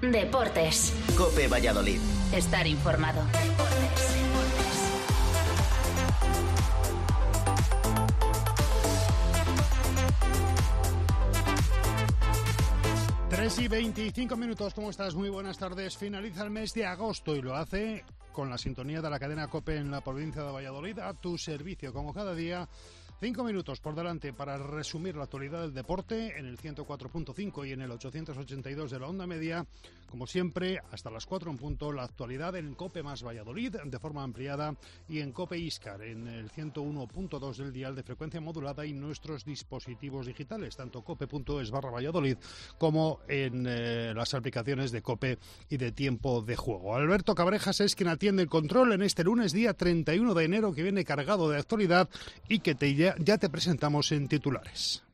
Deportes. COPE Valladolid. Estar informado. Deportes. 3:25, ¿cómo estás? Muy buenas tardes. Finaliza el mes de agosto y lo hace con la sintonía de la cadena COPE en la provincia de Valladolid a tu servicio, como cada día. 5 minutos por delante para resumir la actualidad del deporte en el 104.5 y en el 882 de la onda media. Como siempre, hasta las 4 en punto, la actualidad en COPE más Valladolid de forma ampliada y en COPE Iscar en el 101.2 del dial de frecuencia modulada y nuestros dispositivos digitales, tanto cope.es/Valladolid como en las aplicaciones de COPE y de Tiempo de Juego. Alberto Cabrejas es quien atiende el control en este lunes, día 31 de enero, que viene cargado de actualidad y que ya te presentamos en titulares.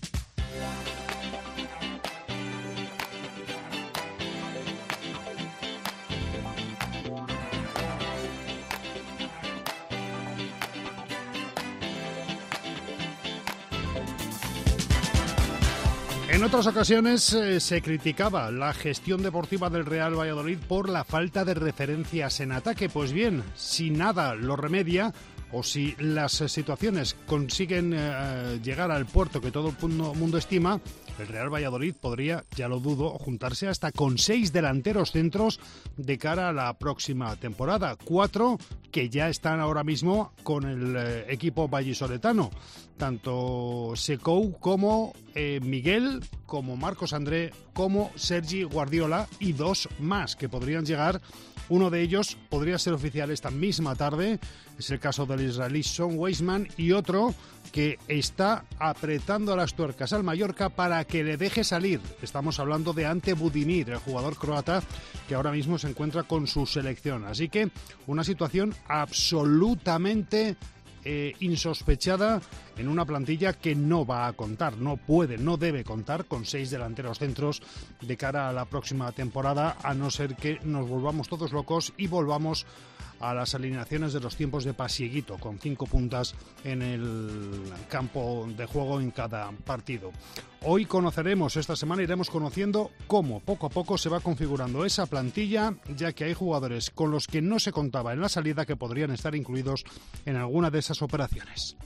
En otras ocasiones se criticaba la gestión deportiva del Real Valladolid por la falta de referencias en ataque. Pues bien, si nada lo remedia, o si las situaciones consiguen llegar al puerto que todo el mundo estima, el Real Valladolid podría, ya lo dudo, juntarse hasta con 6 delanteros centros de cara a la próxima temporada. 4 que ya están ahora mismo con el equipo vallisoletano. Tanto Secou como Miguel, como Marcos André, como Sergi Guardiola y 2 más que podrían llegar. Uno de ellos podría ser oficial esta misma tarde, es el caso del israelí Son Weisman, y otro que está apretando las tuercas al Mallorca para que le deje salir. Estamos hablando de Ante Budimir, el jugador croata que ahora mismo se encuentra con su selección. Así que una situación absolutamente insospechada en una plantilla que no va a contar, no puede, no debe contar con 6 delanteros centros de cara a la próxima temporada, a no ser que nos volvamos todos locos y volvamos a las alineaciones de los tiempos de Pasieguito, con 5 puntas en el campo de juego en cada partido. Hoy conoceremos, esta semana iremos conociendo cómo poco a poco se va configurando esa plantilla, ya que hay jugadores con los que no se contaba en la salida que podrían estar incluidos en alguna de esas operaciones.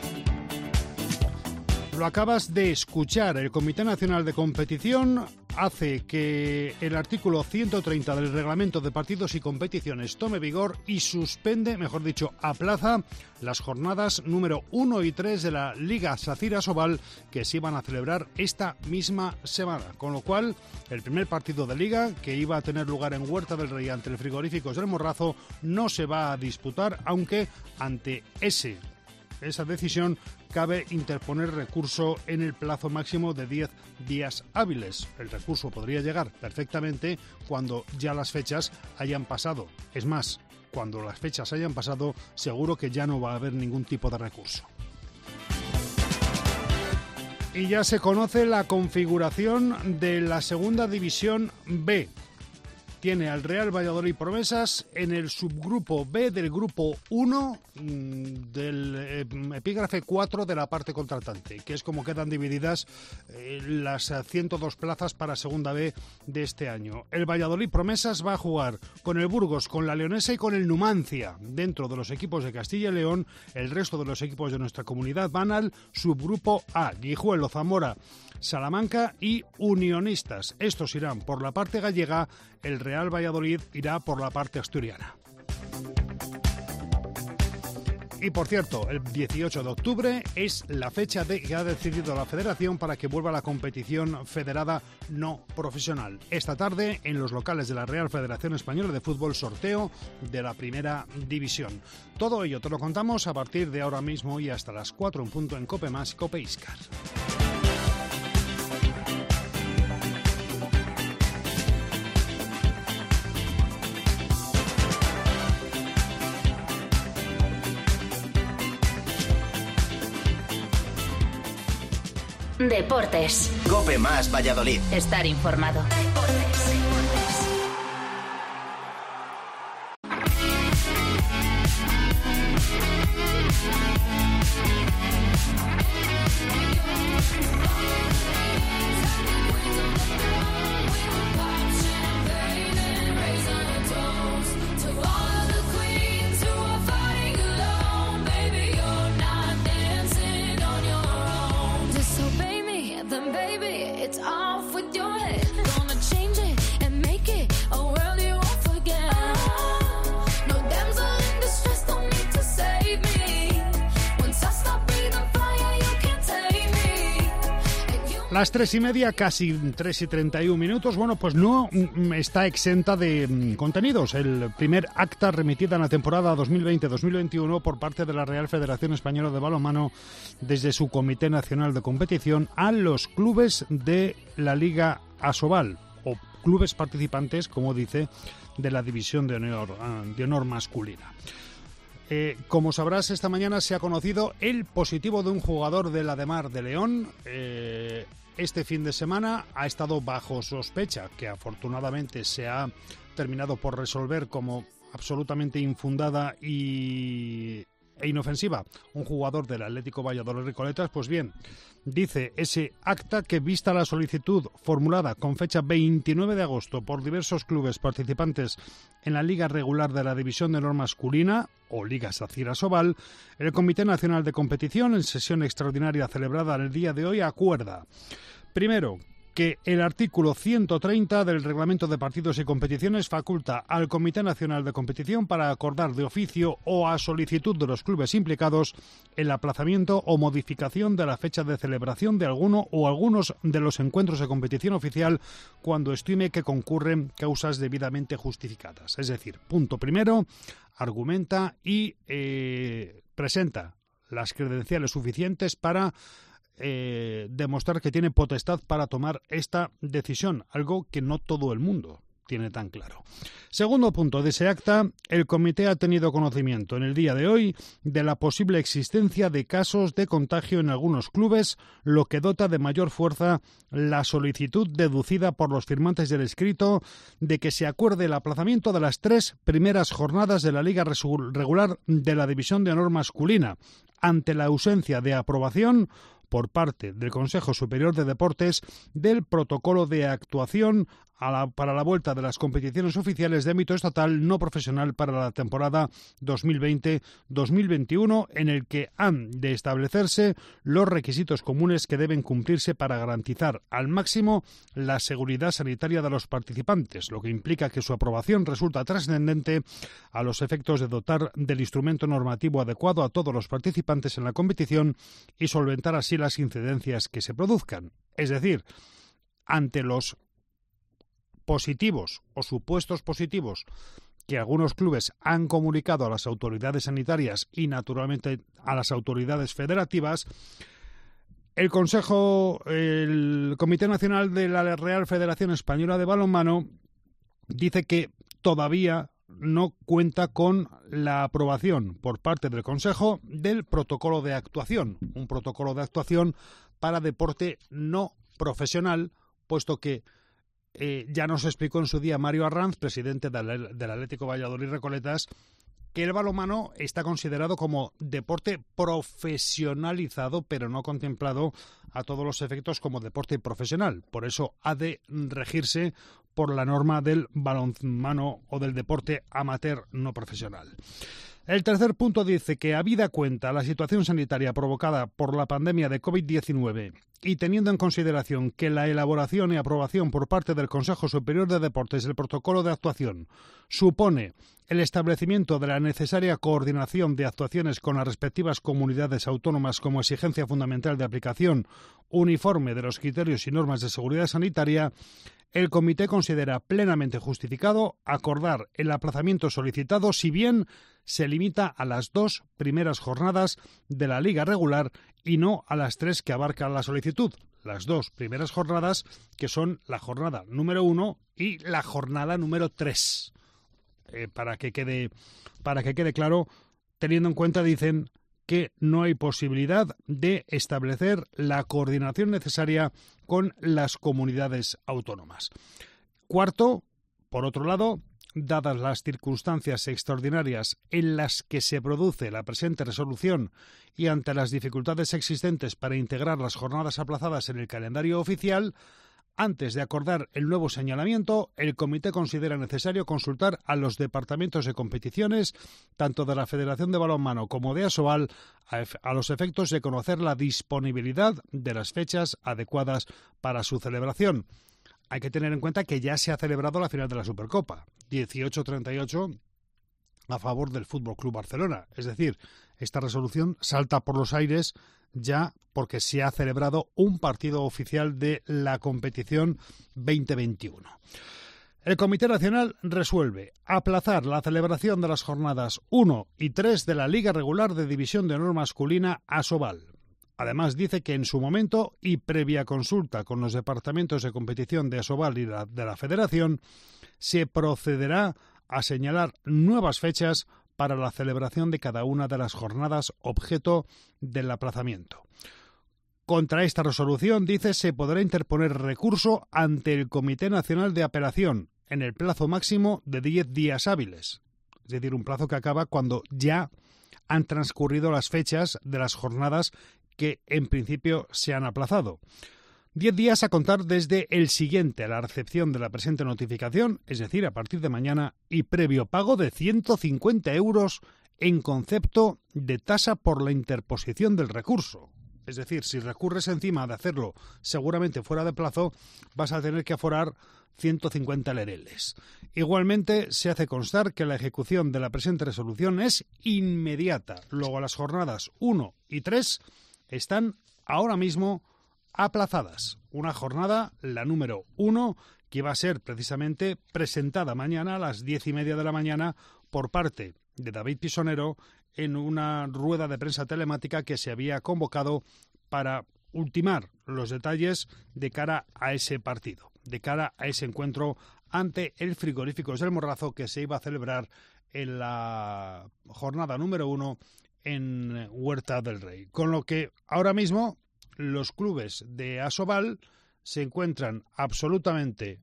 Lo acabas de escuchar, el Comité Nacional de Competición hace que el artículo 130 del Reglamento de Partidos y Competiciones tome vigor y suspende, mejor dicho, aplaza las jornadas número 1 y 3 de la Liga Sacira Sobal que se iban a celebrar esta misma semana. Con lo cual, el primer partido de Liga, que iba a tener lugar en Huerta del Rey ante el Frigoríficos del Morrazo, no se va a disputar, aunque ante esa decisión cabe interponer recurso en el plazo máximo de 10 días hábiles. El recurso podría llegar perfectamente cuando ya las fechas hayan pasado. Es más, cuando las fechas hayan pasado, seguro que ya no va a haber ningún tipo de recurso. Y ya se conoce la configuración de la Segunda División B. Tiene al Real Valladolid Promesas en el subgrupo B del grupo 1 del epígrafe 4 de la parte contratante, que es como quedan divididas las 102 plazas para Segunda B de este año. El Valladolid Promesas va a jugar con el Burgos, con la Leonesa y con el Numancia. Dentro de los equipos de Castilla y León, el resto de los equipos de nuestra comunidad van al subgrupo A: Guijuelo, Zamora, Salamanca y Unionistas. Estos irán por la parte gallega, el Real Valladolid irá por la parte asturiana. Y por cierto, el 18 de octubre es la fecha que ha decidido la Federación para que vuelva la competición federada no profesional. Esta tarde, en los locales de la Real Federación Española de Fútbol, sorteo de la Primera División. Todo ello te lo contamos a partir de ahora mismo y hasta las 4 en punto en COPE más COPE Iscar. Deportes. COPE más Valladolid. Estar informado. Deportes. Las 3:30, casi 3:31. Bueno, pues no está exenta de contenidos. El primer acta remitida en la temporada 2020-2021 por parte de la Real Federación Española de Balonmano desde su Comité Nacional de Competición a los clubes de la Liga ASOVAL, o clubes participantes, como dice, de la División de Honor masculina. Como sabrás, esta mañana se ha conocido el positivo de un jugador del Ademar de León. Este fin de semana ha estado bajo sospecha, que afortunadamente se ha terminado por resolver como absolutamente infundada e inofensiva. Un jugador del Atlético Valladolid Recoletas, pues bien, dice ese acta que, vista la solicitud formulada con fecha 29 de agosto por diversos clubes participantes en la Liga Regular de la División de Honor masculina, o Liga SACIR ASOVAL, el Comité Nacional de Competición, en sesión extraordinaria celebrada el día de hoy, acuerda, primero, que el artículo 130 del Reglamento de Partidos y Competiciones faculta al Comité Nacional de Competición para acordar de oficio o a solicitud de los clubes implicados el aplazamiento o modificación de la fecha de celebración de alguno o algunos de los encuentros de competición oficial cuando estime que concurren causas debidamente justificadas. Es decir, punto primero, argumenta y presenta las credenciales suficientes para demostrar que tiene potestad para tomar esta decisión, algo que no todo el mundo tiene tan claro. Segundo punto de ese acta, el comité ha tenido conocimiento en el día de hoy de la posible existencia de casos de contagio en algunos clubes, lo que dota de mayor fuerza la solicitud deducida por los firmantes del escrito de que se acuerde el aplazamiento de las 3 primeras jornadas de la Liga Regular de la División de Honor masculina, ante la ausencia de aprobación por parte del Consejo Superior de Deportes del protocolo de actuación para la vuelta de las competiciones oficiales de ámbito estatal no profesional para la temporada 2020-2021, en el que han de establecerse los requisitos comunes que deben cumplirse para garantizar al máximo la seguridad sanitaria de los participantes, lo que implica que su aprobación resulta trascendente a los efectos de dotar del instrumento normativo adecuado a todos los participantes en la competición y solventar así las incidencias que se produzcan. Es decir, ante los positivos o supuestos positivos que algunos clubes han comunicado a las autoridades sanitarias y naturalmente a las autoridades federativas, el Comité Nacional de la Real Federación Española de Balonmano dice que todavía no cuenta con la aprobación por parte del Consejo del protocolo de actuación, un protocolo de actuación para deporte no profesional, puesto que ya nos explicó en su día Mario Arranz, presidente del Atlético Valladolid Recoletas, que el balonmano está considerado como deporte profesionalizado, pero no contemplado a todos los efectos como deporte profesional. Por eso ha de regirse por la norma del balonmano o del deporte amateur no profesional. El tercer punto dice que, habida cuenta la situación sanitaria provocada por la pandemia de COVID-19 y teniendo en consideración que la elaboración y aprobación por parte del Consejo Superior de Deportes del protocolo de actuación supone el establecimiento de la necesaria coordinación de actuaciones con las respectivas comunidades autónomas como exigencia fundamental de aplicación uniforme de los criterios y normas de seguridad sanitaria, el comité considera plenamente justificado acordar el aplazamiento solicitado, si bien se limita a las 2 primeras jornadas de la Liga Regular y no a las 3 que abarca la solicitud. Las 2 primeras jornadas, que son la jornada número 1 y la jornada número 3. Para que quede claro, teniendo en cuenta, dicen, que no hay posibilidad de establecer la coordinación necesaria con las comunidades autónomas. Cuarto, por otro lado, dadas las circunstancias extraordinarias en las que se produce la presente resolución y ante las dificultades existentes para integrar las jornadas aplazadas en el calendario oficial, antes de acordar el nuevo señalamiento, el comité considera necesario consultar a los departamentos de competiciones, tanto de la Federación de Balonmano como de ASOVAL, a los efectos de conocer la disponibilidad de las fechas adecuadas para su celebración. Hay que tener en cuenta que ya se ha celebrado la final de la Supercopa, 18-38 a favor del Fútbol Club Barcelona. Es decir, esta resolución salta por los aires ya porque se ha celebrado un partido oficial de la competición 2021. El Comité Nacional resuelve aplazar la celebración de las jornadas 1 y 3 de la Liga Regular de División de Honor Masculina ASOVAL. Además, dice que en su momento y previa consulta con los departamentos de competición de ASOVAL y de la Federación, se procederá a señalar nuevas fechas para la celebración de cada una de las jornadas objeto del aplazamiento. Contra esta resolución, dice, se podrá interponer recurso ante el Comité Nacional de Apelación en el plazo máximo de 10 días hábiles. Es decir, un plazo que acaba cuando ya han transcurrido las fechas de las jornadas que en principio se han aplazado. 10 días a contar desde el siguiente a la recepción de la presente notificación, es decir, a partir de mañana, y previo pago de 150 euros en concepto de tasa por la interposición del recurso. Es decir, si recurres encima de hacerlo seguramente fuera de plazo, vas a tener que aforar 150 lereles. Igualmente, se hace constar que la ejecución de la presente resolución es inmediata. Luego, las jornadas 1 y 3 están ahora mismo aplazadas. Una jornada, la número 1, que va a ser precisamente presentada mañana a las 10:30 de la mañana por parte de David Pisonero en una rueda de prensa telemática que se había convocado para ultimar los detalles de cara a ese partido, de cara a ese encuentro ante el Frigoríficos del Morrazo que se iba a celebrar en la jornada número 1 en Huerta del Rey. Con lo que ahora mismo los clubes de ASOVAL se encuentran absolutamente,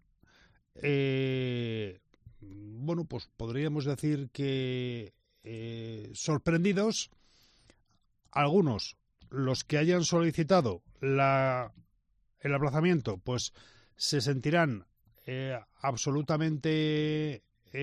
pues podríamos decir que sorprendidos. Algunos, los que hayan solicitado el aplazamiento, pues se sentirán absolutamente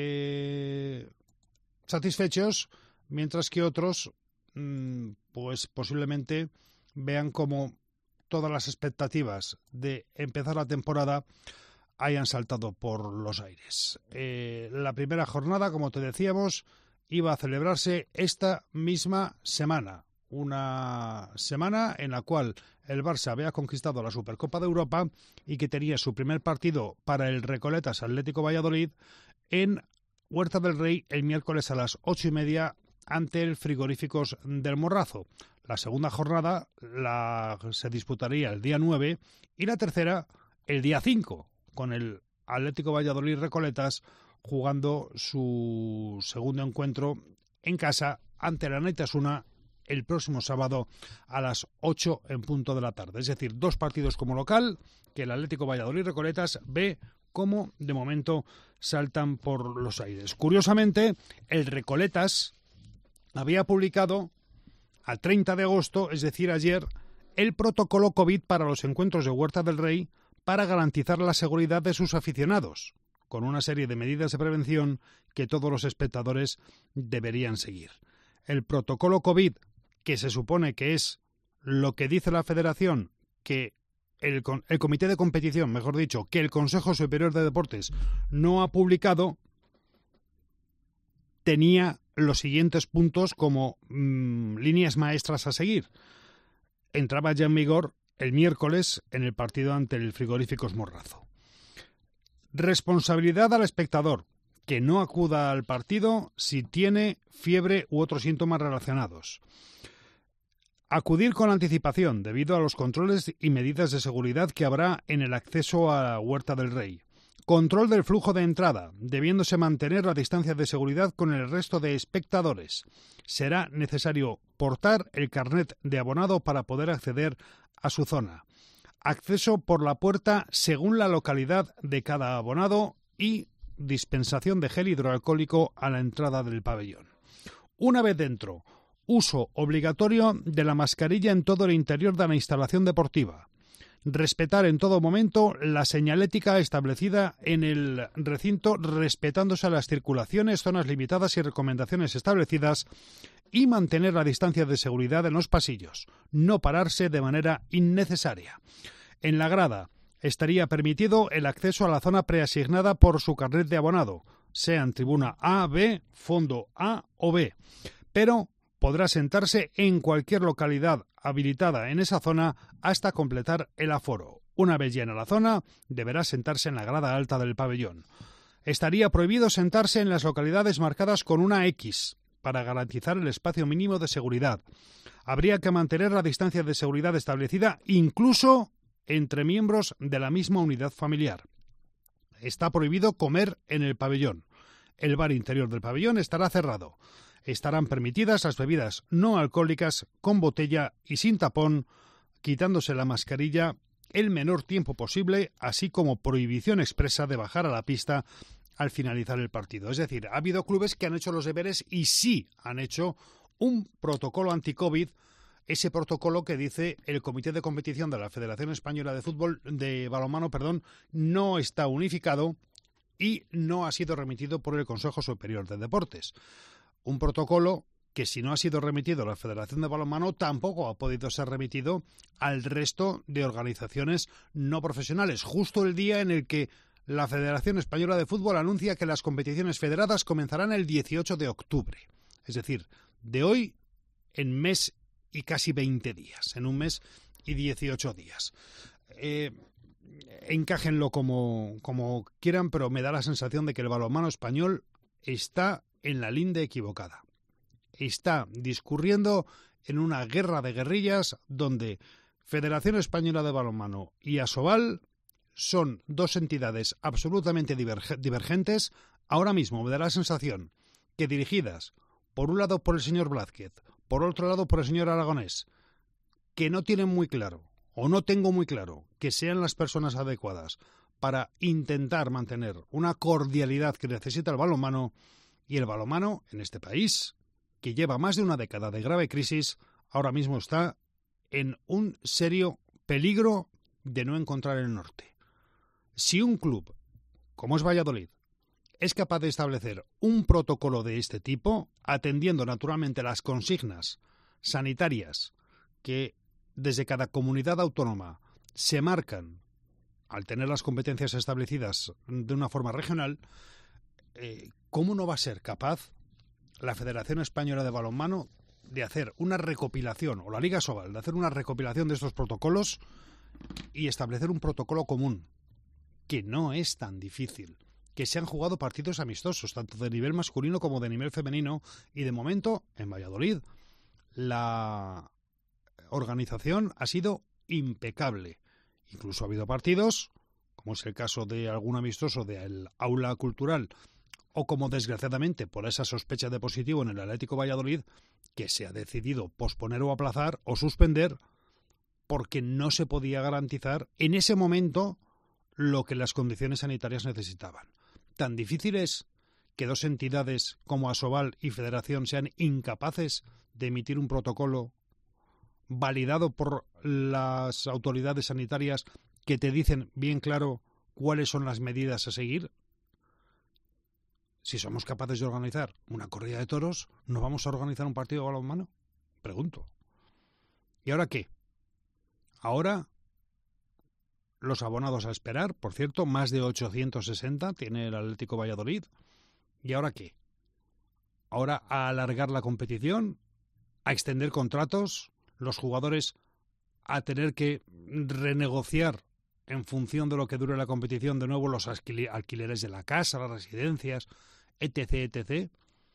satisfechos, mientras que otros, pues posiblemente vean como todas las expectativas de empezar la temporada hayan saltado por los aires. La primera jornada, como te decíamos, iba a celebrarse esta misma semana. Una semana en la cual el Barça había conquistado la Supercopa de Europa y que tenía su primer partido para el Recoletas Atlético Valladolid en Huerta del Rey el miércoles a las 8:30 ante el Frigoríficos del Morrazo. La segunda jornada se disputaría el día 9 y la tercera el día 5, con el Atlético Valladolid Recoletas jugando su segundo encuentro en casa ante el Anaitasuna el próximo sábado a las 8 en punto de la tarde. Es decir, 2 partidos como local que el Atlético Valladolid Recoletas ve como de momento saltan por los aires. Curiosamente, el Recoletas había publicado a 30 de agosto, es decir, ayer, el protocolo COVID para los encuentros de Huerta del Rey para garantizar la seguridad de sus aficionados, con una serie de medidas de prevención que todos los espectadores deberían seguir. El protocolo COVID, que se supone que es lo que dice la Federación, que el Comité de Competición, mejor dicho, que el Consejo Superior de Deportes no ha publicado, tenía los siguientes puntos como líneas maestras a seguir. Entraba ya en vigor el miércoles en el partido ante el Frigoríficos Morrazo. Responsabilidad al espectador, que no acuda al partido si tiene fiebre u otros síntomas relacionados. Acudir con anticipación debido a los controles y medidas de seguridad que habrá en el acceso a Huerta del Rey. Control del flujo de entrada, debiéndose mantener la distancia de seguridad con el resto de espectadores. Será necesario portar el carnet de abonado para poder acceder a su zona. Acceso por la puerta según la localidad de cada abonado y dispensación de gel hidroalcohólico a la entrada del pabellón. Una vez dentro, uso obligatorio de la mascarilla en todo el interior de la instalación deportiva. Respetar en todo momento la señalética establecida en el recinto, respetándose las circulaciones, zonas limitadas y recomendaciones establecidas, y mantener la distancia de seguridad en los pasillos. No pararse de manera innecesaria. En la grada estaría permitido el acceso a la zona preasignada por su carnet de abonado, sea en tribuna A, B, fondo A o B, pero podrá sentarse en cualquier localidad habilitada en esa zona hasta completar el aforo. Una vez llena la zona, deberá sentarse en la grada alta del pabellón. Estaría prohibido sentarse en las localidades marcadas con una X para garantizar el espacio mínimo de seguridad. Habría que mantener la distancia de seguridad establecida incluso entre miembros de la misma unidad familiar. Está prohibido comer en el pabellón. El bar interior del pabellón estará cerrado. Estarán permitidas las bebidas no alcohólicas con botella y sin tapón, quitándose la mascarilla el menor tiempo posible, así como prohibición expresa de bajar a la pista al finalizar el partido. Es decir, ha habido clubes que han hecho los deberes y sí han hecho un protocolo anti-COVID, ese protocolo que dice el Comité de Competición de la Federación Española de Balonmano, no está unificado y no ha sido remitido por el Consejo Superior de Deportes. Un protocolo que, si no ha sido remitido a la Federación de Balonmano, tampoco ha podido ser remitido al resto de organizaciones no profesionales, justo el día en el que la Federación Española de Fútbol anuncia que las competiciones federadas comenzarán el 18 de octubre. Es decir, de hoy en mes y casi 20 días, en un mes y 18 días. Encájenlo como quieran, pero me da la sensación de que el balonmano español está en la linde equivocada. Está discurriendo en una guerra de guerrillas donde Federación Española de Balonmano y Asobal son dos entidades absolutamente divergentes. Ahora mismo me da la sensación que dirigidas, por un lado por el señor Blázquez, por otro lado por el señor Aragonés, que no tienen muy claro, o no tengo muy claro, que sean las personas adecuadas para intentar mantener una cordialidad que necesita el balonmano, y el balonmano en este país, que lleva más de una década de grave crisis, ahora mismo está en un serio peligro de no encontrar el norte. Si un club, como es Valladolid, es capaz de establecer un protocolo de este tipo, atendiendo naturalmente las consignas sanitarias que desde cada comunidad autónoma se marcan al tener las competencias establecidas de una forma regional, ¿cómo no va a ser capaz la Federación Española de Balonmano de hacer una recopilación, o la Liga Asobal, de hacer una recopilación de estos protocolos y establecer un protocolo común? Que no es tan difícil, que se han jugado partidos amistosos, tanto de nivel masculino como de nivel femenino, y de momento, en Valladolid, la organización ha sido impecable. Incluso ha habido partidos, como es el caso de algún amistoso del Aula Cultural, o como desgraciadamente por esa sospecha de positivo en el Atlético Valladolid, que se ha decidido posponer o aplazar o suspender porque no se podía garantizar en ese momento lo que las condiciones sanitarias necesitaban. Tan difícil es que dos entidades como Asobal y Federación sean incapaces de emitir un protocolo validado por las autoridades sanitarias que te dicen bien claro cuáles son las medidas a seguir. Si somos capaces de organizar una corrida de toros, ¿no vamos a organizar un partido de balonmano? Pregunto. ¿Y ahora qué? Ahora los abonados a esperar, por cierto, más de 860 tiene el Atlético Valladolid. ¿Y ahora qué? Ahora a alargar la competición, a extender contratos, los jugadores a tener que renegociar en función de lo que dure la competición de nuevo los alquileres de la casa, las residencias, etc., etc.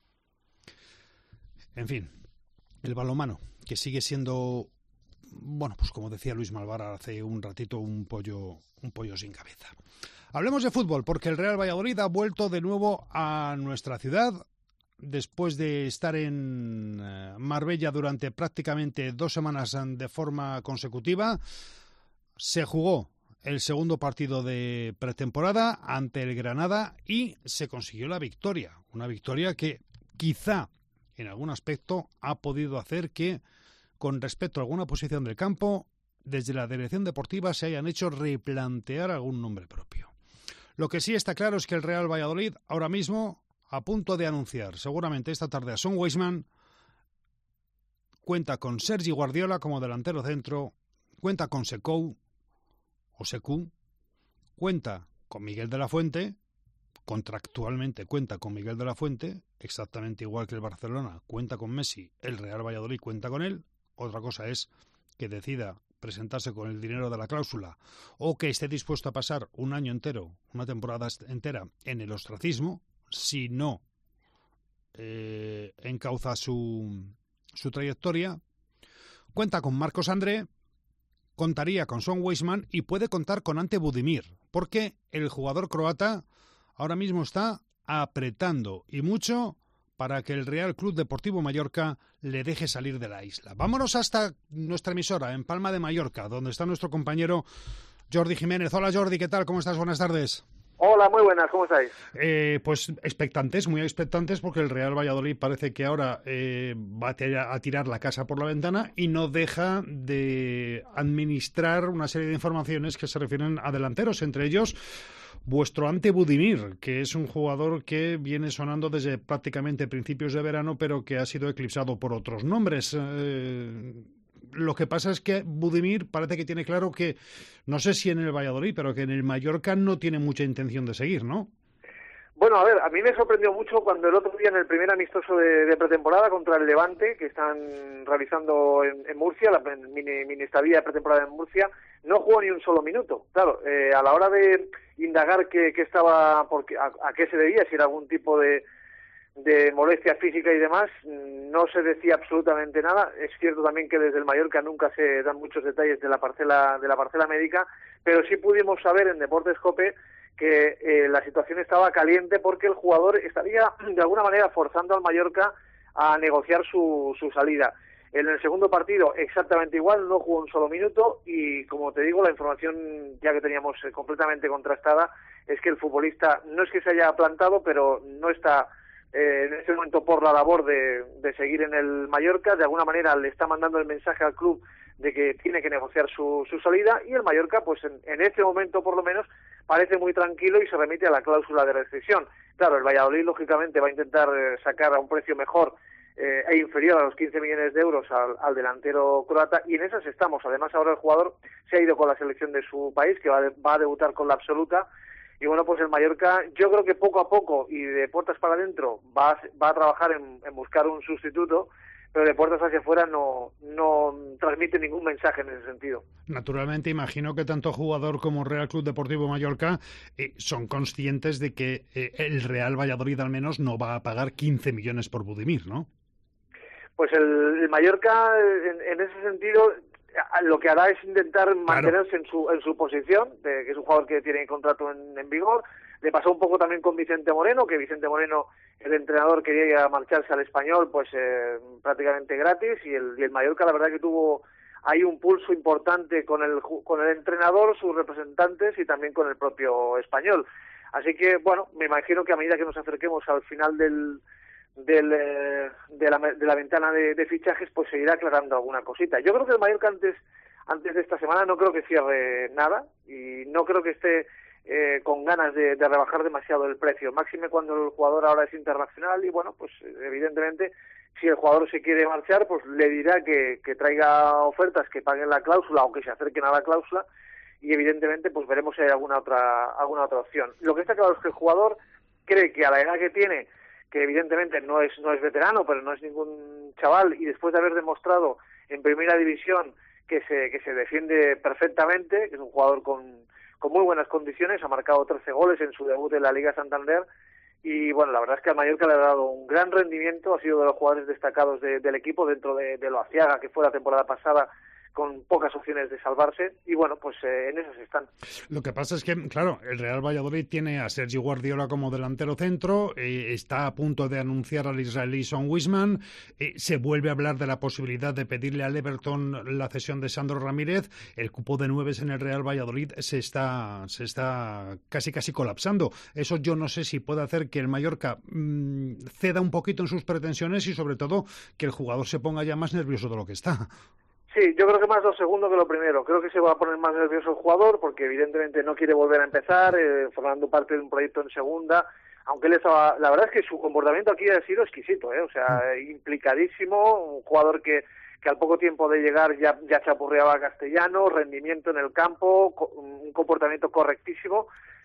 En fin, el balonmano, que sigue siendo, bueno, pues como decía Luis Malvar hace un ratito, un pollo sin cabeza. Hablemos de fútbol, porque el Real Valladolid ha vuelto de nuevo a nuestra ciudad después de estar en Marbella durante prácticamente 2 semanas de forma consecutiva. Se jugó el segundo partido de pretemporada ante el Granada y se consiguió la victoria. Una victoria que quizá en algún aspecto ha podido hacer que, con respecto a alguna posición del campo, desde la dirección deportiva se hayan hecho replantear algún nombre propio. Lo que sí está claro es que el Real Valladolid, ahora mismo, a punto de anunciar seguramente esta tarde a Son Weisman, cuenta con Sergi Guardiola como delantero centro, cuenta con Sekou, cuenta con Miguel de la Fuente, contractualmente cuenta con Miguel de la Fuente, exactamente igual que el Barcelona cuenta con Messi, el Real Valladolid cuenta con él. Otra cosa es que decida presentarse con el dinero de la cláusula o que esté dispuesto a pasar un año entero, una temporada entera en el ostracismo, si no encauza su trayectoria. Cuenta con Marcos André, contaría con Son Weisman y puede contar con Ante Budimir, porque el jugador croata ahora mismo está apretando y mucho para que el Real Club Deportivo Mallorca le deje salir de la isla. Vámonos hasta nuestra emisora en Palma de Mallorca, donde está nuestro compañero Jordi Jiménez. Hola Jordi, ¿qué tal? ¿Cómo estás? Buenas tardes. Hola, muy buenas, ¿cómo estáis? Pues expectantes, muy expectantes, porque el Real Valladolid parece que ahora va a tirar la casa por la ventana y no deja de administrar una serie de informaciones que se refieren a delanteros, entre ellos vuestro Ante Budimir, que es un jugador que viene sonando desde prácticamente principios de verano, pero que ha sido eclipsado por otros nombres. Lo que pasa es que Budimir parece que tiene claro que, no sé si en el Valladolid, pero que en el Mallorca no tiene mucha intención de seguir, ¿no? Bueno, a ver, a mí me sorprendió mucho cuando el otro día en el primer amistoso de pretemporada contra el Levante, que están realizando en Murcia, la mini estadía de pretemporada en Murcia, no jugó ni un solo minuto. Claro, a la hora de indagar qué estaba, a qué se debía, si era algún tipo de molestia física y demás, no se decía absolutamente nada. Es cierto también que desde el Mallorca nunca se dan muchos detalles de la parcela médica, pero sí pudimos saber en Deportes COPE que la situación estaba caliente porque el jugador estaría de alguna manera forzando al Mallorca a negociar su salida. En el segundo partido exactamente igual, no jugó un solo minuto y, como te digo, la información ya que teníamos completamente contrastada es que el futbolista no es que se haya plantado, pero no está en este momento por la labor de seguir en el Mallorca. De alguna manera le está mandando el mensaje al club de que tiene que negociar su salida, y el Mallorca, pues en este momento por lo menos, parece muy tranquilo y se remite a la cláusula de rescisión. Claro, el Valladolid lógicamente va a intentar sacar a un precio mejor e inferior a los 15 millones de euros al delantero croata, y en esas estamos. Además, ahora el jugador se ha ido con la selección de su país, que va a debutar con la absoluta. Y bueno, pues el Mallorca, yo creo que poco a poco y de puertas para adentro va a trabajar en buscar un sustituto, pero de puertas hacia afuera no transmite ningún mensaje en ese sentido. Naturalmente, imagino que tanto jugador como Real Club Deportivo Mallorca son conscientes de que el Real Valladolid al menos no va a pagar 15 millones por Budimir, ¿no? Pues el Mallorca, en ese sentido, lo que hará es intentar mantenerse en su posición, que es un jugador que tiene contrato en vigor. Le pasó un poco también con Vicente Moreno, que Vicente Moreno, el entrenador, quería marcharse al Español pues prácticamente gratis, y el Mallorca la verdad que tuvo ahí un pulso importante con el entrenador, sus representantes y también con el propio Español. Así que bueno, me imagino que a medida que nos acerquemos al final de la ventana de fichajes, pues se irá aclarando alguna cosita. Yo creo que el Mallorca antes de esta semana no creo que cierre nada, y no creo que esté con ganas de rebajar demasiado el precio, máxime cuando el jugador ahora es internacional. Y bueno, pues evidentemente si el jugador se quiere marchar, pues le dirá que traiga ofertas que paguen la cláusula o que se acerquen a la cláusula, y evidentemente pues veremos si hay alguna otra opción. Lo que está claro es que el jugador cree que a la edad que tiene, que evidentemente no es veterano, pero no es ningún chaval, y después de haber demostrado en primera división que se defiende perfectamente, que es un jugador con muy buenas condiciones, ha marcado 13 goles en su debut en la Liga Santander, y bueno, la verdad es que al Mallorca le ha dado un gran rendimiento, ha sido de los jugadores destacados del equipo dentro de Loaziaga, que fue la temporada pasada con pocas opciones de salvarse, y bueno, pues en esas están. Lo que pasa es que, claro, el Real Valladolid tiene a Sergi Guardiola como delantero centro, está a punto de anunciar al israelí Son Weisman, se vuelve a hablar de la posibilidad de pedirle al Everton la cesión de Sandro Ramírez. El cupo de nueves en el Real Valladolid se está casi colapsando. Eso yo no sé si puede hacer que el Mallorca ceda un poquito en sus pretensiones, y sobre todo que el jugador se ponga ya más nervioso de lo que está. Sí, yo creo que más lo segundo que lo primero. Creo que se va a poner más nervioso el jugador porque evidentemente no quiere volver a empezar, formando parte de un proyecto en segunda, aunque él estaba... La verdad es que su comportamiento aquí ha sido exquisito, o sea, implicadísimo, un jugador que al poco tiempo de llegar ya chapurreaba castellano, rendimiento en el campo, un comportamiento correctísimo,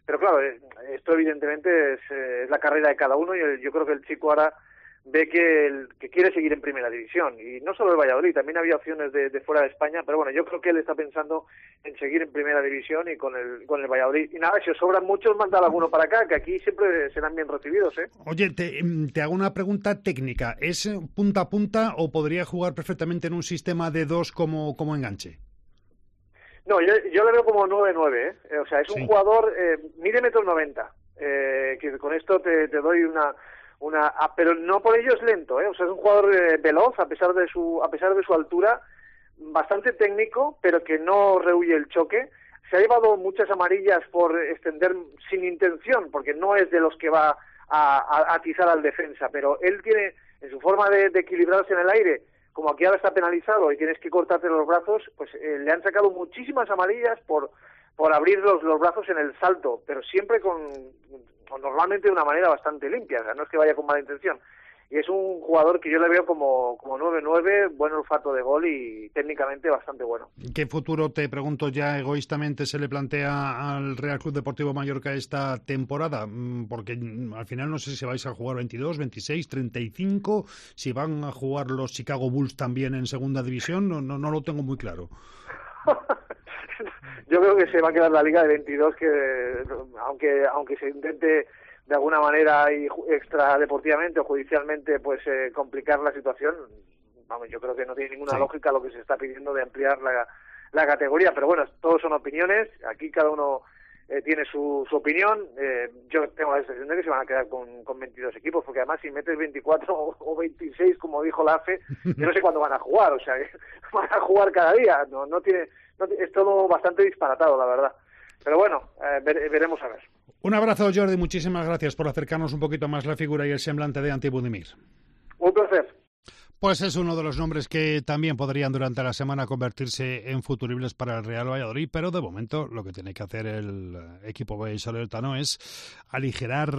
Pero claro, esto evidentemente es la carrera de cada uno, y yo creo que el chico ahora ve que quiere seguir en primera división, y no solo el Valladolid, también había opciones de fuera de España, pero bueno, yo creo que él está pensando en seguir en primera división y con el Valladolid. Y nada, si os sobran muchos, mandad alguno para acá, que aquí siempre serán bien recibidos, ¿eh? Oye, te hago una pregunta técnica. ¿Es punta a punta o podría jugar perfectamente en un sistema de 2 como enganche? No, yo le veo como 9-9, ¿eh? O sea, es un jugador, mide 1,90 m, que con esto te doy una pero no por ello es lento, ¿eh? O sea, es un jugador veloz a pesar de su altura, bastante técnico, pero que no rehúye el choque. Se ha llevado muchas amarillas por extender sin intención, porque no es de los que va a atizar al defensa, pero él tiene, en su forma de equilibrarse en el aire, como aquí ahora está penalizado y tienes que cortarte los brazos, pues le han sacado muchísimas amarillas por abrir los brazos en el salto, pero siempre normalmente de una manera bastante limpia, o sea, no es que vaya con mala intención. Y es un jugador que yo le veo como 9-9, buen olfato de gol y técnicamente bastante bueno. ¿Qué futuro, te pregunto ya egoístamente, se le plantea al Real Club Deportivo Mallorca esta temporada? Porque al final no sé si vais a jugar 22, 26, 35, si van a jugar los Chicago Bulls también en segunda división, no lo tengo muy claro. Yo creo que se va a quedar la liga de 22, que aunque se intente de alguna manera y extra deportivamente o judicialmente pues complicar la situación, vamos, yo creo que no tiene ninguna lógica lo que se está pidiendo de ampliar la categoría, pero bueno, todos son opiniones, aquí cada uno tiene su opinión. Yo tengo la sensación de que se van a quedar con 22 equipos, porque además si metes 24 o 26, como dijo la AFE, yo no sé cuándo van a jugar, o sea, van a jugar cada día, es todo bastante disparatado, la verdad. Pero bueno, veremos a ver. Un abrazo, Jordi, muchísimas gracias por acercarnos un poquito más la figura y el semblante de Ante Budimir. Un placer. Pues es uno de los nombres que también podrían durante la semana convertirse en futuribles para el Real Valladolid, pero de momento lo que tiene que hacer el equipo vallisoletano es aligerar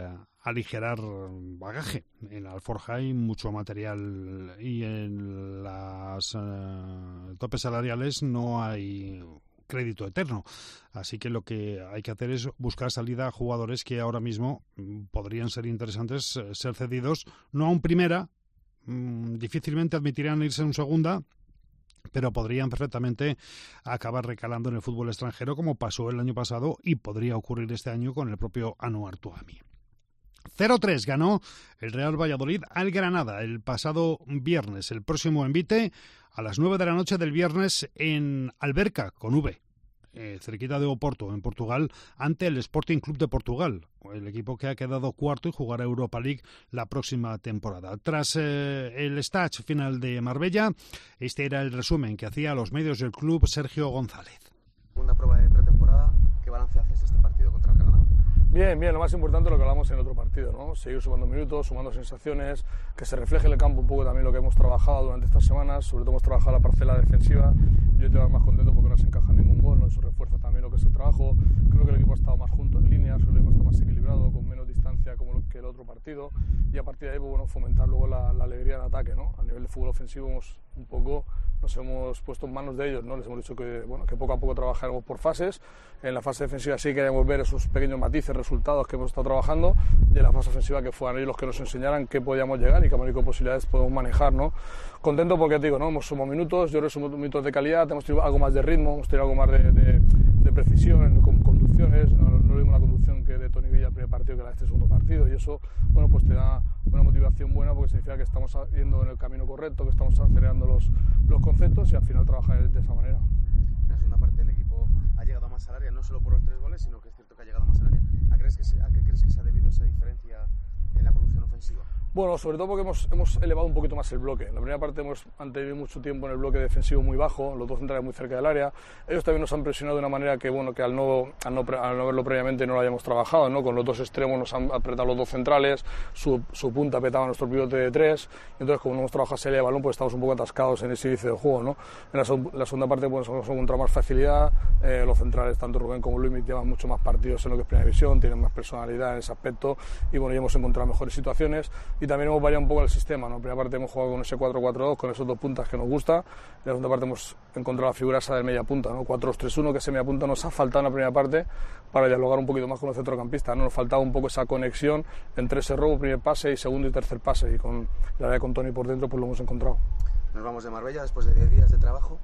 bagaje. En la Alforja hay mucho material y en las topes salariales no hay crédito eterno, así que lo que hay que hacer es buscar salida a jugadores que ahora mismo podrían ser interesantes, ser cedidos, no a un primera, difícilmente admitirían irse en un segunda, pero podrían perfectamente acabar recalando en el fútbol extranjero, como pasó el año pasado y podría ocurrir este año con el propio Anouar Touami. 0-3 ganó el Real Valladolid al Granada el pasado viernes. El próximo envite a las 9 de la noche del viernes en Alberca, con V, cerquita de Oporto, en Portugal, ante el Sporting Club de Portugal, el equipo que ha quedado cuarto y jugará Europa League la próxima temporada. Tras el stage final de Marbella, este era el resumen que hacía a los medios del club Sergio González. Una prueba de pretemporada, ¿qué balance haces de este partido contra el Granada? Bien, lo más importante es lo que hablamos en otro partido, ¿no? Seguir sumando minutos, sumando sensaciones, que se refleje en el campo un poco también lo que hemos trabajado durante estas semanas, sobre todo hemos trabajado la parcela defensiva. Yo estoy más contento porque no se encaja ningún gol, ¿no? Eso refuerza también lo que es el trabajo. Creo que el equipo ha estado más junto en líneas, creo que el equipo está más equilibrado, con menos distancia que el otro partido, y a partir de ahí, pues, bueno, fomentar luego la alegría en ataque, ¿no? A nivel de fútbol ofensivo nos hemos puesto en manos de ellos, ¿no? Les hemos dicho que poco a poco trabajaremos por fases. En la fase defensiva sí queremos ver esos pequeños matices, resultados que hemos estado trabajando, y en la fase ofensiva que fueran ellos los que nos enseñaran qué podíamos llegar y qué abanico de posibilidades podemos manejar, ¿no? Contento porque, te digo, ¿no? Hemos sumado minutos, yo creo que somos minutos de calidad, hemos tenido algo más de ritmo, hemos tenido algo más de precisión con conducciones, no lo mismo la conducción que de Toni Villa el primer partido que la de este segundo partido, y eso, bueno, pues te da una motivación buena porque significa que estamos yendo en el camino correcto, que estamos acelerando los conceptos y al final trabajar de esa manera. En la segunda parte el equipo ha llegado a más al área, no solo por los 3 goles, sino que es cierto que ha llegado a más al área. ¿A qué crees que se ha debido esa diferencia en la producción ofensiva? Bueno, sobre todo porque hemos elevado un poquito más el bloque. En la primera parte hemos mantenido mucho tiempo en el bloque defensivo muy bajo, los dos centrales muy cerca del área. Ellos también nos han presionado de una manera que, bueno, que al no verlo previamente no lo hayamos trabajado, ¿no? Con los dos extremos nos han apretado los dos centrales, su punta apretaba nuestro pivote de 3, y entonces como no hemos trabajado salida de balón, pues estamos un poco atascados en ese inicio de juego, ¿no? En la segunda parte, pues, hemos encontrado más facilidad, los centrales, tanto Rubén como Luis, llevan mucho más partidos en lo que es primera división, tienen más personalidad en ese aspecto, y bueno, ya hemos encontrado mejores mejores situaciones, y también hemos variado un poco el sistema, ¿no? En primera parte hemos jugado con ese 4-4-2, con esos 2 puntas que nos gusta, en la segunda parte hemos encontrado la figura esa del media punta, ¿no? 4-2-3-1, que ese media punta nos ha faltado en la primera parte para dialogar un poquito más con los centrocampistas, ¿no? Nos faltaba un poco esa conexión entre ese robo, primer pase, y segundo y tercer pase, y con la verdad con Toni por dentro pues lo hemos encontrado. Nos vamos de Marbella después de 10 días de trabajo.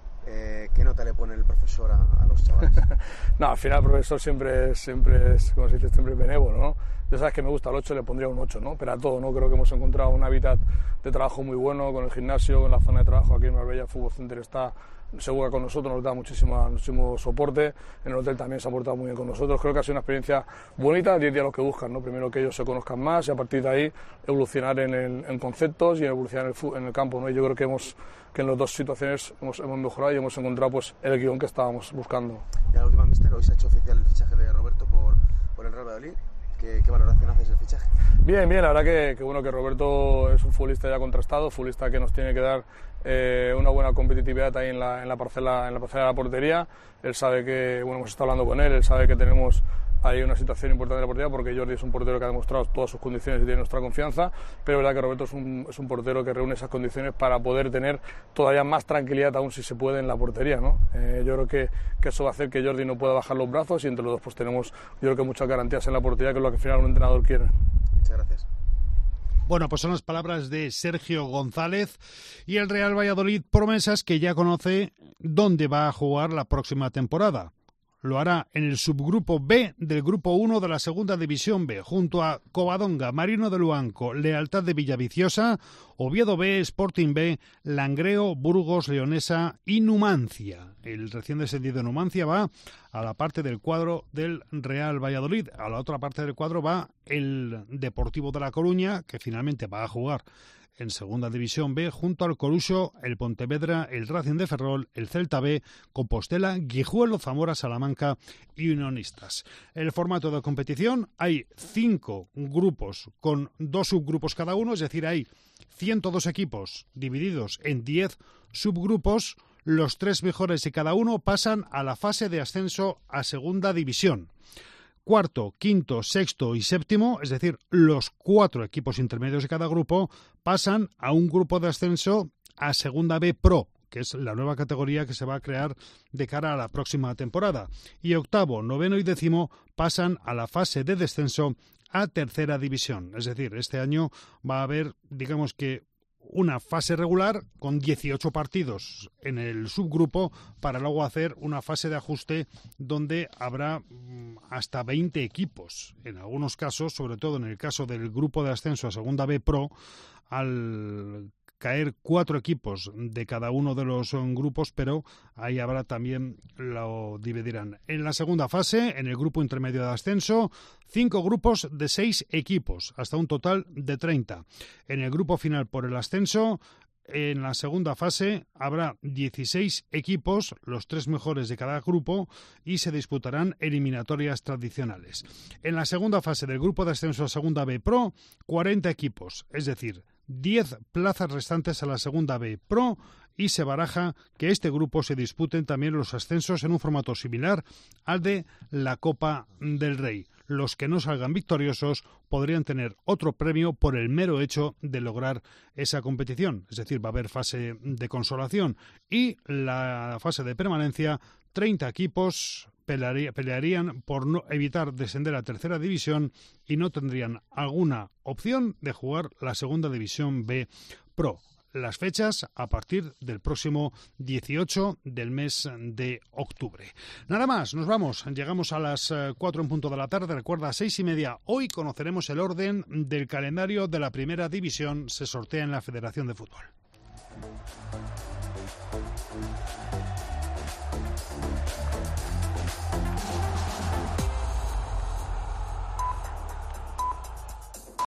¿Qué nota le pone el profesor a los chavales? No, al final el profesor siempre es, como se dice, siempre benévolo, ¿no? Ya sabes que me gusta el 8, le pondría un 8, ¿no? Pero a todo, ¿no? Creo que hemos encontrado un hábitat de trabajo muy bueno con el gimnasio, con la zona de trabajo aquí en Marbella. Fútbol Center está segura con nosotros, nos da muchísimo soporte. En el hotel también se ha portado muy bien con nosotros. Creo que ha sido una experiencia bonita, 10 días lo que buscan, ¿no? Primero que ellos se conozcan más y a partir de ahí evolucionar en conceptos y evolucionar en el campo, ¿no? Y yo creo que en las dos situaciones hemos mejorado y hemos encontrado pues el guión que estábamos buscando. Y la última, mister, hoy se ha hecho oficial el fichaje de Roberto por el Real Valladolid. ¿Qué valoración haces del fichaje? Bien, la verdad que bueno, que Roberto es un futbolista ya contrastado, futbolista que nos tiene que dar una buena competitividad ahí en la parcela de la portería. Él sabe que, bueno, hemos estado hablando con él sabe que tenemos hay una situación importante en la portería porque Jordi es un portero que ha demostrado todas sus condiciones y tiene nuestra confianza, pero es verdad que Roberto es un portero que reúne esas condiciones para poder tener todavía más tranquilidad aún si se puede en la portería, ¿no? Yo creo que eso va a hacer que Jordi no pueda bajar los brazos y entre los dos pues tenemos yo creo que muchas garantías en la portería, que es lo que al final un entrenador quiere. Muchas gracias. Bueno, pues son las palabras de Sergio González y el Real Valladolid promesas que ya conoce dónde va a jugar la próxima temporada. Lo hará en el subgrupo B del grupo 1 de la segunda división B, junto a Covadonga, Marino de Luanco, Lealtad de Villaviciosa, Oviedo B, Sporting B, Langreo, Burgos, Leonesa y Numancia. El recién descendido Numancia va a la parte del cuadro del Real Valladolid. A la otra parte del cuadro va el Deportivo de La Coruña, que finalmente va a jugar en segunda división B, junto al Coruso, el Pontevedra, el Racing de Ferrol, el Celta B, Compostela, Guijuelo, Zamora, Salamanca y Unionistas. El formato de competición, hay 5 grupos con 2 subgrupos cada uno, es decir, hay 102 equipos divididos en 10 subgrupos. Los 3 mejores de cada uno pasan a la fase de ascenso a segunda división. Cuarto, quinto, sexto y séptimo, es decir, los 4 equipos intermedios de cada grupo, pasan a un grupo de ascenso a Segunda B Pro, que es la nueva categoría que se va a crear de cara a la próxima temporada. Y octavo, noveno y décimo pasan a la fase de descenso a Tercera División. Es decir, este año va a haber, digamos que, una fase regular con 18 partidos en el subgrupo para luego hacer una fase de ajuste donde habrá hasta 20 equipos. En algunos casos, sobre todo en el caso del grupo de ascenso a Segunda B Pro, al caer 4 equipos de cada uno de los grupos, pero ahí habrá también, lo dividirán. En la segunda fase, en el grupo intermedio de ascenso, 5 grupos de 6 equipos, hasta un total de 30. En el grupo final por el ascenso, en la segunda fase habrá 16 equipos, los 3 mejores de cada grupo, y se disputarán eliminatorias tradicionales. En la segunda fase del grupo de ascenso a Segunda B Pro, 40 equipos, es decir, 10 plazas restantes a la Segunda B Pro, y se baraja que este grupo se disputen también los ascensos en un formato similar al de la Copa del Rey. Los que no salgan victoriosos podrían tener otro premio por el mero hecho de lograr esa competición. Es decir, va a haber fase de consolación y la fase de permanencia. 30 equipos pelearían por no evitar descender a Tercera División y no tendrían alguna opción de jugar la Segunda División B Pro. Las fechas a partir del próximo 18 del mes de octubre. Nada más, nos vamos. Llegamos a las 4 en punto de la tarde. Recuerda, a 6:30. Hoy conoceremos el orden del calendario de la Primera División. Se sortea en la Federación de Fútbol.